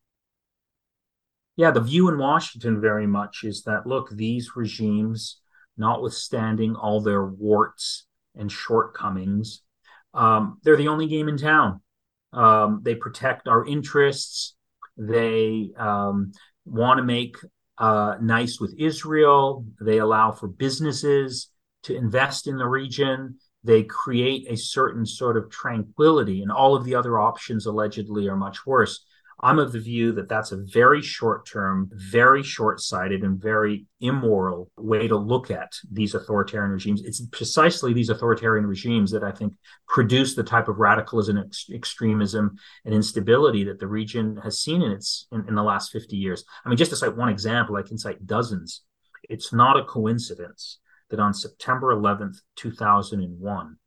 Yeah, the view in Washington very much is that, look, these regimes, notwithstanding all their warts and shortcomings, um, they're the only game in town. Um, they protect our interests. They um, want to make uh, nice with Israel. They allow for businesses to invest in the region. They create a certain sort of tranquility, and all of the other options allegedly are much worse. I'm of the view that that's a very short term, very short sighted, and very immoral way to look at these authoritarian regimes. It's precisely these authoritarian regimes that I think produce the type of radicalism, ex- extremism, and instability that the region has seen in its in, in the last fifty years. I mean, just to cite one example, I can cite dozens. It's not a coincidence that on September eleventh, two thousand one,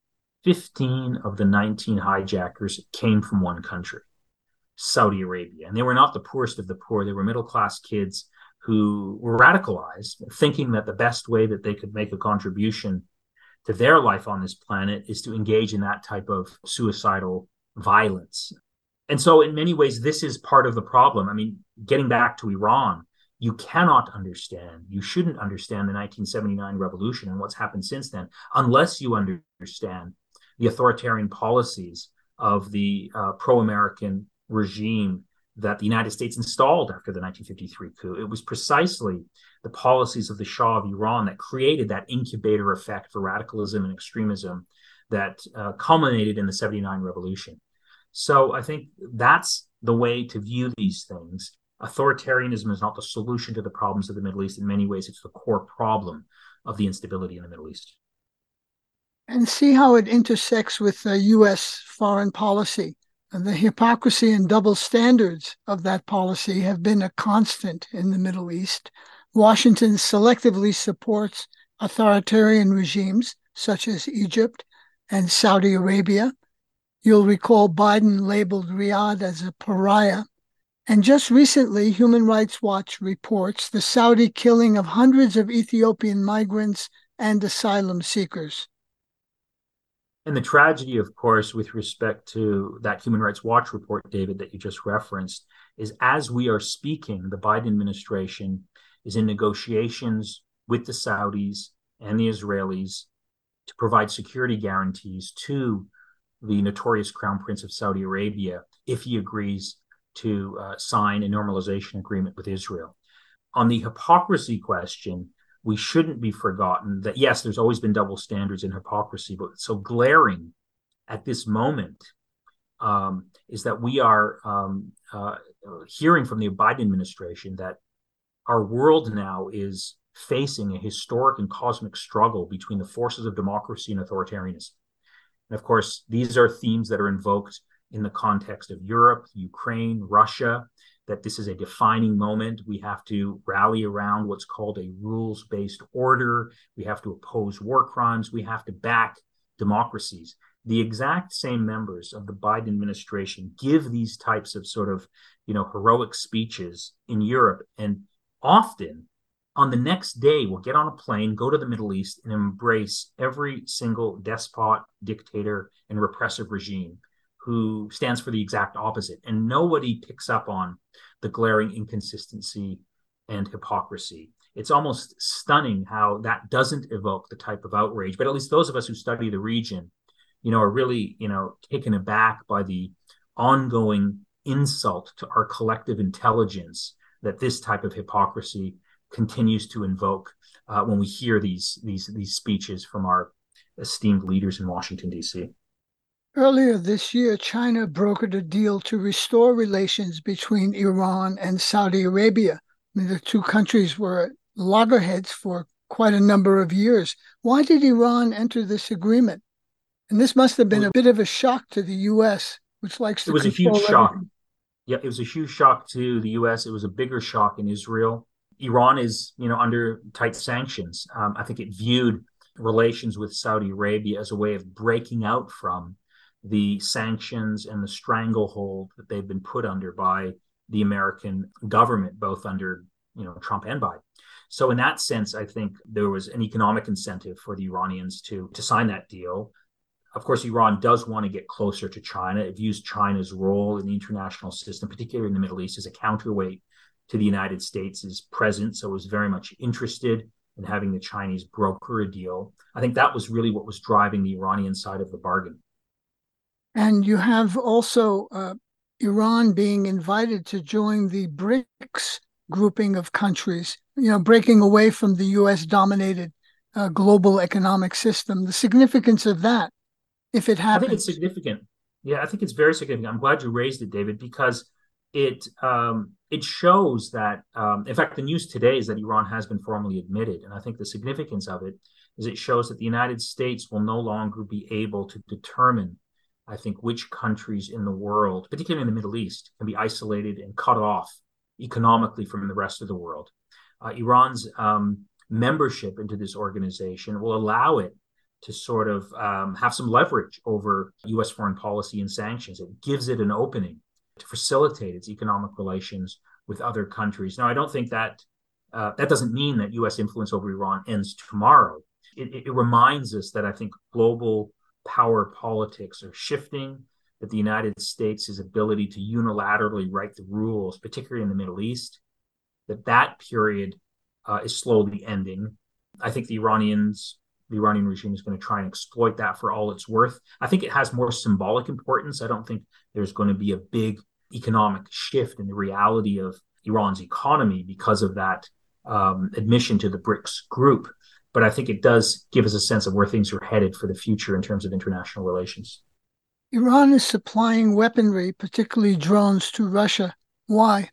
fifteen of the nineteen hijackers came from one country, Saudi Arabia. And they were not the poorest of the poor. They were middle-class kids who were radicalized, thinking that the best way that they could make a contribution to their life on this planet is to engage in that type of suicidal violence. And so in many ways, this is part of the problem. I mean, getting back to Iran, you cannot understand, you shouldn't understand the nineteen seventy-nine revolution and what's happened since then, unless you understand the authoritarian policies of the uh, pro-American regime that the United States installed after the nineteen fifty-three coup. It was precisely the policies of the Shah of Iran that created that incubator effect for radicalism and extremism that uh, culminated in the seventy-nine revolution. So I think that's the way to view these things. Authoritarianism is not the solution to the problems of the Middle East. In many ways, it's the core problem of the instability in the Middle East. And see how it intersects with uh, U S foreign policy. And the hypocrisy and double standards of that policy have been a constant in the Middle East. Washington selectively supports authoritarian regimes such as Egypt and Saudi Arabia. You'll recall Biden labeled Riyadh as a pariah. And just recently, Human Rights Watch reports the Saudi killing of hundreds of Ethiopian migrants and asylum seekers. And the tragedy, of course, with respect to that Human Rights Watch report, David, that you just referenced, is as we are speaking, the Biden administration is in negotiations with the Saudis and the Israelis to provide security guarantees to the notorious Crown Prince of Saudi Arabia if he agrees to uh, sign a normalization agreement with Israel. On the hypocrisy question, we shouldn't be forgotten that, yes, there's always been double standards and hypocrisy, but so glaring at this moment um, is that we are um, uh, hearing from the Biden administration that our world now is facing a historic and cosmic struggle between the forces of democracy and authoritarianism. And of course, these are themes that are invoked in the context of Europe, Ukraine, Russia, that this is a defining moment. We have to rally around what's called a rules-based order. We have to oppose war crimes. We have to back democracies. The exact same members of the Biden administration give these types of sort of, you know, heroic speeches in Europe. And often on the next day, we'll get on a plane, go to the Middle East, and embrace every single despot, dictator, and repressive regime who stands for the exact opposite. And nobody picks up on the glaring inconsistency and hypocrisy. It's almost stunning how that doesn't evoke the type of outrage, but at least those of us who study the region, you know, are really, you know, taken aback by the ongoing insult to our collective intelligence that this type of hypocrisy continues to invoke uh, when we hear these, these, these speeches from our esteemed leaders in Washington, D C. Earlier this year, China brokered a deal to restore relations between Iran and Saudi Arabia. I mean, the two countries were loggerheads for quite a number of years. Why did Iran enter this agreement? And this must have been a bit of a shock to the U S, which likes to It was a control huge shock. everything. Yeah, it was a huge shock to the U S. It was a bigger shock in Israel. Iran is, you know, under tight sanctions. Um, I think it viewed relations with Saudi Arabia as a way of breaking out from the sanctions and the stranglehold that they've been put under by the American government, both under, you know, Trump and Biden. So in that sense, I think there was an economic incentive for the Iranians to, to sign that deal. Of course, Iran does want to get closer to China. It views China's role in the international system, particularly in the Middle East, as a counterweight to the United States' presence. So it was very much interested in having the Chinese broker a deal. I think that was really what was driving the Iranian side of the bargain. And you have also uh, Iran being invited to join the BRICS grouping of countries, you know, breaking away from the U S-dominated uh, global economic system. The significance of that, if it happens. I think it's significant. Yeah, I think it's very significant. I'm glad you raised it, David, because it um, it shows that, um, in fact, the news today is that Iran has been formally admitted, and I think the significance of it is it shows that the United States will no longer be able to determine, I think, which countries in the world, particularly in the Middle East, can be isolated and cut off economically from the rest of the world. Uh, Iran's um, membership into this organization will allow it to sort of um, have some leverage over U S foreign policy and sanctions. It gives it an opening to facilitate its economic relations with other countries. Now, I don't think that uh, that doesn't mean that U S influence over Iran ends tomorrow. It, it reminds us that I think global power politics are shifting, that the United States' ability to unilaterally write the rules, particularly in the Middle East, that that period uh, is slowly ending. I think the Iranians, the Iranian regime is going to try and exploit that for all it's worth. I think it has more symbolic importance. I don't think there's going to be a big economic shift in the reality of Iran's economy because of that um, admission to the BRICS group. But I think it does give us a sense of where things are headed for the future in terms of international relations. Iran is supplying weaponry, particularly drones, to Russia. Why?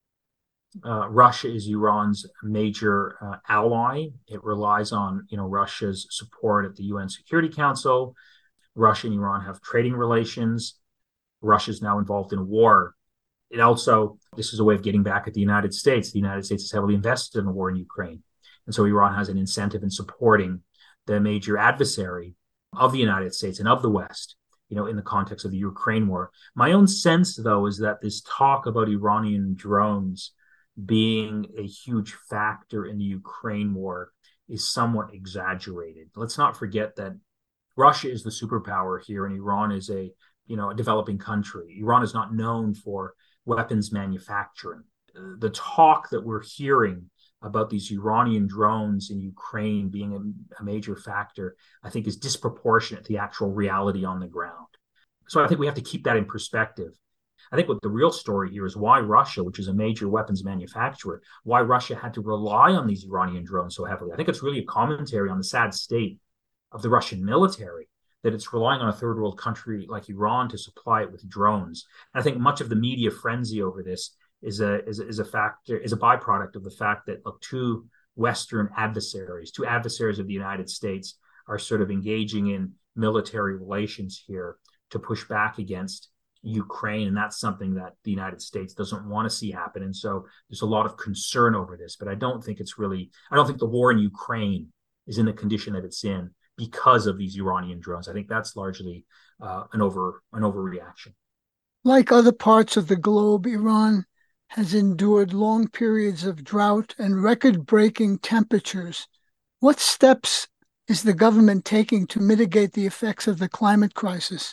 Uh, Russia is Iran's major uh, ally. It relies on, you know, Russia's support at the U N Security Council. Russia and Iran have trading relations. Russia is now involved in a war. It also, this is a way of getting back at the United States. The United States is heavily invested in the war in Ukraine. And so Iran has an incentive in supporting the major adversary of the United States and of the West, you know, in the context of the Ukraine war. My own sense, though, is that this talk about Iranian drones being a huge factor in the Ukraine war is somewhat exaggerated. Let's not forget that Russia is the superpower here, and Iran is a, you know, a developing country. Iran is not known for weapons manufacturing. The talk that we're hearing about these Iranian drones in Ukraine being a, a major factor, I think, is disproportionate to the actual reality on the ground. So I think we have to keep that in perspective. I think what the real story here is why Russia, which is a major weapons manufacturer, why Russia had to rely on these Iranian drones so heavily. I think it's really a commentary on the sad state of the Russian military, that it's relying on a third world country like Iran to supply it with drones. And I think much of the media frenzy over this is a is a, is a factor, is a byproduct of the fact that look, two Western adversaries, two adversaries of the United States are sort of engaging in military relations here to push back against Ukraine, and that's something that the United States doesn't want to see happen. And so there's a lot of concern over this, but I don't think it's really, I don't think the war in Ukraine is in the condition that it's in because of these Iranian drones. I think that's largely uh, an over an overreaction. Like other parts of the globe, Iran has endured long periods of drought and record-breaking temperatures. What steps is the government taking to mitigate the effects of the climate crisis?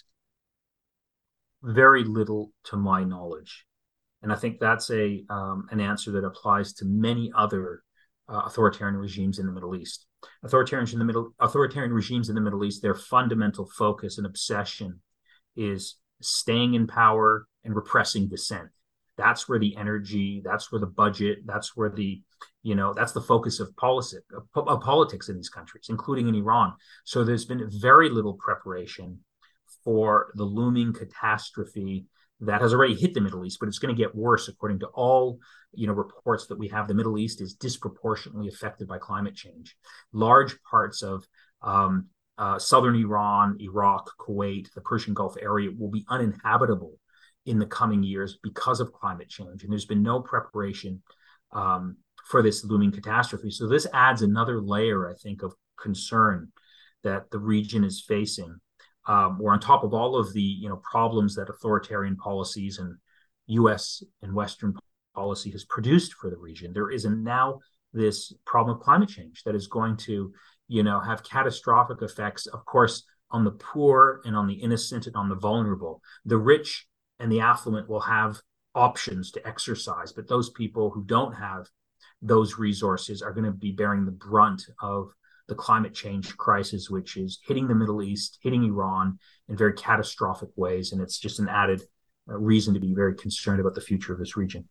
Very little to my knowledge. And I think that's a um, an answer that applies to many other uh, authoritarian regimes in the Middle East. Authoritarians in the middle, authoritarian regimes in the Middle East, their fundamental focus and obsession is staying in power and repressing dissent. That's where the energy, that's where the budget, that's where the, you know, that's the focus of policy, of, of politics in these countries, including in Iran. So there's been very little preparation for the looming catastrophe that has already hit the Middle East, but it's going to get worse. According to all, you know, reports that we have, the Middle East is disproportionately affected by climate change. Large parts of um, uh, southern Iran, Iraq, Kuwait, the Persian Gulf area will be uninhabitable in the coming years because of climate change. And there's been no preparation um, for this looming catastrophe. So this adds another layer, I think, of concern that the region is facing. Um, we're on top of all of the, you know, problems that authoritarian policies and U S and Western policy has produced for the region. There is now this problem of climate change that is going to, you know, have catastrophic effects, of course, on the poor and on the innocent and on the vulnerable. The rich and the affluent will have options to exercise, but those people who don't have those resources are going to be bearing the brunt of the climate change crisis, which is hitting the Middle East, hitting Iran in very catastrophic ways. And it's just an added uh, reason to be very concerned about the future of this region.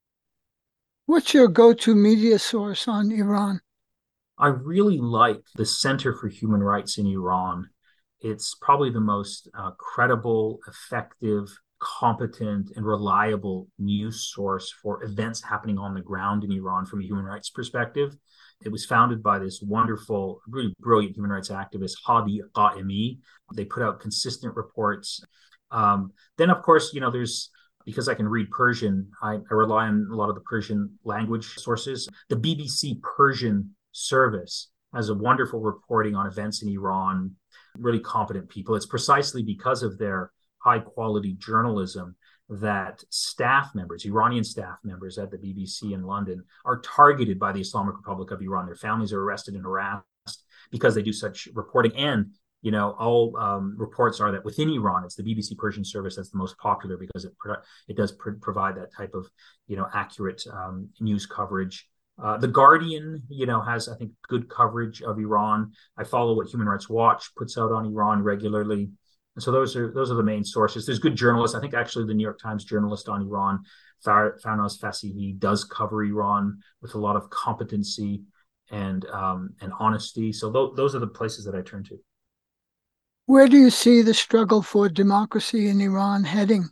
What's your go-to media source on Iran? I really like the Center for Human Rights in Iran. It's probably the most uh, credible, effective, competent and reliable news source for events happening on the ground in Iran from a human rights perspective. It was founded by this wonderful, really brilliant human rights activist, Hadi Qa'imi. They put out consistent reports. Um, then, of course, you know, there's, because I can read Persian, I, I rely on a lot of the Persian language sources. The B B C Persian service has a wonderful reporting on events in Iran, really competent people. It's precisely because of their high quality journalism that staff members, Iranian staff members at the B B C in London, are targeted by the Islamic Republic of Iran. Their families are arrested and harassed because they do such reporting. And, you know, all um, reports are that within Iran, it's the B B C Persian service that's the most popular because it it does pr- provide that type of, you know, accurate um, news coverage. Uh, the Guardian, you know, has, I think, good coverage of Iran. I follow what Human Rights Watch puts out on Iran regularly. And so those are those are the main sources. There's good journalists. I think actually the New York Times journalist on Iran, Farnaz Fasihi, does cover Iran with a lot of competency and um, and honesty. So th- those are the places that I turn to. Where do you see the struggle for democracy in Iran heading?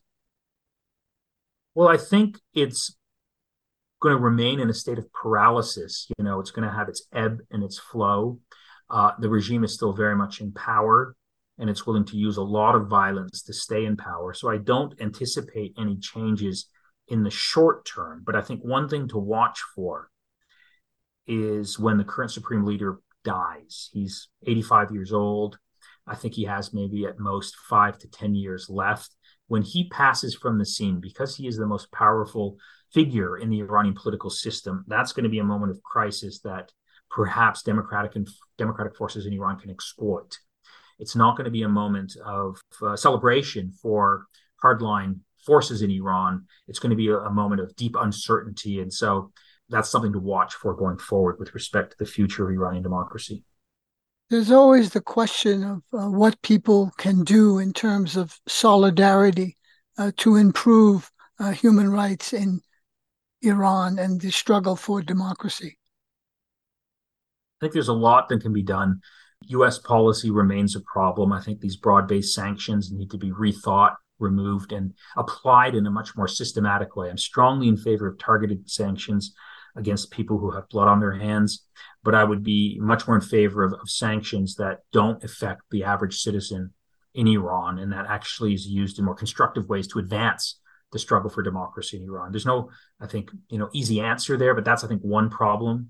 Well, I think it's going to remain in a state of paralysis. You know, it's going to have its ebb and its flow. Uh, the regime is still very much in power, and it's willing to use a lot of violence to stay in power. So I don't anticipate any changes in the short term. But I think one thing to watch for is when the current supreme leader dies. He's eighty-five years old. I think he has maybe at most five to ten years left. When he passes from the scene, because he is the most powerful figure in the Iranian political system, that's going to be a moment of crisis that perhaps democratic and democratic forces in Iran can exploit. It's not going to be a moment of uh, celebration for hardline forces in Iran. It's going to be a, a moment of deep uncertainty. And so that's something to watch for going forward with respect to the future of Iranian democracy. There's always the question of uh, what people can do in terms of solidarity uh, to improve uh, human rights in Iran and the struggle for democracy. I think there's a lot that can be done. U S policy remains a problem. I think these broad-based sanctions need to be rethought, removed, and applied in a much more systematic way. I'm strongly in favor of targeted sanctions against people who have blood on their hands, but I would be much more in favor of, of sanctions that don't affect the average citizen in Iran and that actually is used in more constructive ways to advance the struggle for democracy in Iran. There's no, I think, you know, easy answer there, but that's, I think, one problem.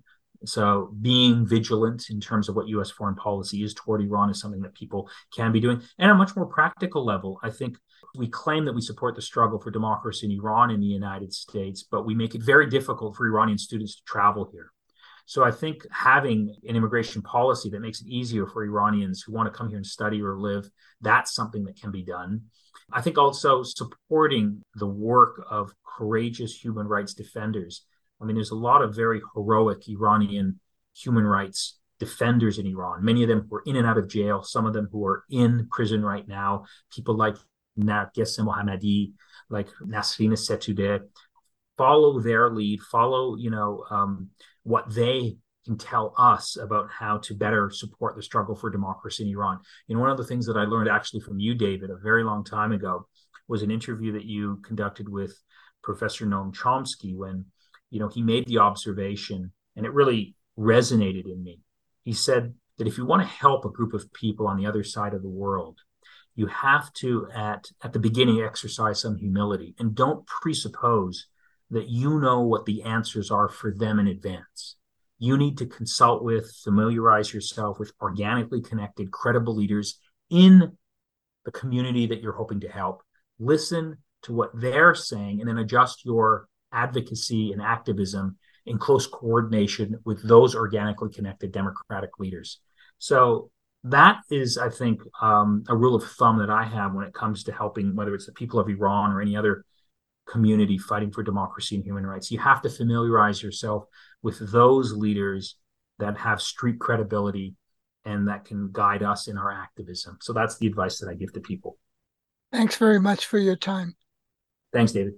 So being vigilant in terms of what U S foreign policy is toward Iran is something that people can be doing. And on a much more practical level, I think we claim that we support the struggle for democracy in Iran in the United States, but we make it very difficult for Iranian students to travel here. So I think having an immigration policy that makes it easier for Iranians who want to come here and study or live, that's something that can be done. I think also supporting the work of courageous human rights defenders. I mean, there's a lot of very heroic Iranian human rights defenders in Iran, many of them who are in and out of jail, some of them who are in prison right now, people like Narges Mohammadi, like Nasrin Sotoudeh. Follow their lead, follow, you know, um, what they can tell us about how to better support the struggle for democracy in Iran. You know, one of the things that I learned actually from you, David, a very long time ago was an interview that you conducted with Professor Noam Chomsky when, you know, he made the observation, and it really resonated in me. He said that if you want to help a group of people on the other side of the world, you have to, at, at the beginning, exercise some humility and don't presuppose that you know what the answers are for them in advance. You need to consult with, familiarize yourself with organically connected, credible leaders in the community that you're hoping to help. Listen to what they're saying and then adjust your advocacy and activism in close coordination with those organically connected democratic leaders. So that is, I think, um, a rule of thumb that I have when it comes to helping, whether it's the people of Iran or any other community fighting for democracy and human rights. You have to familiarize yourself with those leaders that have street credibility and that can guide us in our activism. So that's the advice that I give to people. Thanks very much for your time. Thanks, David.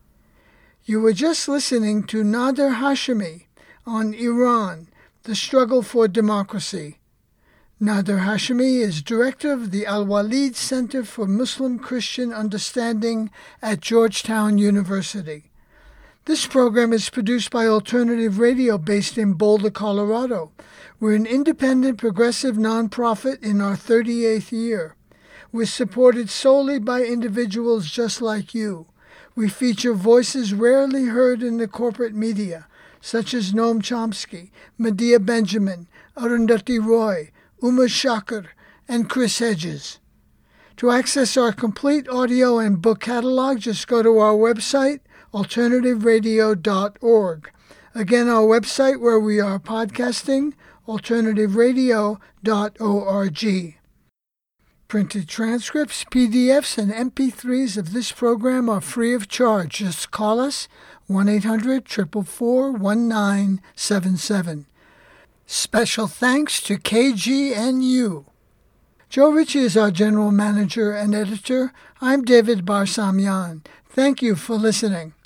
You were just listening to Nader Hashemi on Iran, the struggle for democracy. Nader Hashemi is director of the Al-Walid Center for Muslim-Christian Understanding at Georgetown University. This program is produced by Alternative Radio based in Boulder, Colorado. We're an independent, progressive nonprofit in our thirty-eighth year. We're supported solely by individuals just like you. We feature voices rarely heard in the corporate media, such as Noam Chomsky, Medea Benjamin, Arundhati Roy, Uma Shaker, and Chris Hedges. To access our complete audio and book catalog, just go to our website, alternative radio dot org. Again, our website where we are podcasting, alternative radio dot org. Printed transcripts, P D Fs, and M P threes of this program are free of charge. Just call us, one eight hundred, four four four, one nine seven seven. Special thanks to K G N U. Joe Ritchie is our general manager and editor. I'm David Barsamian. Thank you for listening.